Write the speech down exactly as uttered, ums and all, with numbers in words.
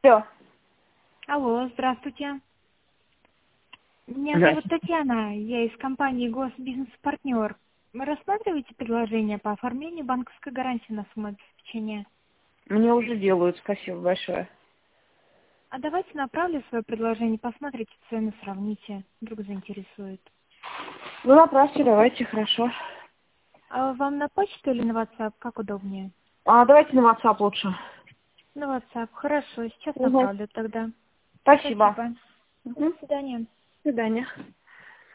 Все. Алло, здравствуйте. Меня зовут Здравствуйте. Татьяна, я из компании Госбизнес-партнер. Вы рассматриваете предложение по оформлению банковской гарантии на сумму обеспечения? Мне уже делают, спасибо большое. А давайте направлю свое предложение, посмотрите цены, сравните, вдруг заинтересует. Ну, направьте, давайте, хорошо. А вам на почту или на WhatsApp, как удобнее? А давайте на WhatsApp лучше. На WhatsApp, хорошо, сейчас Угу. направлю тогда. Спасибо. Спасибо. До Угу. свидания. До свидания.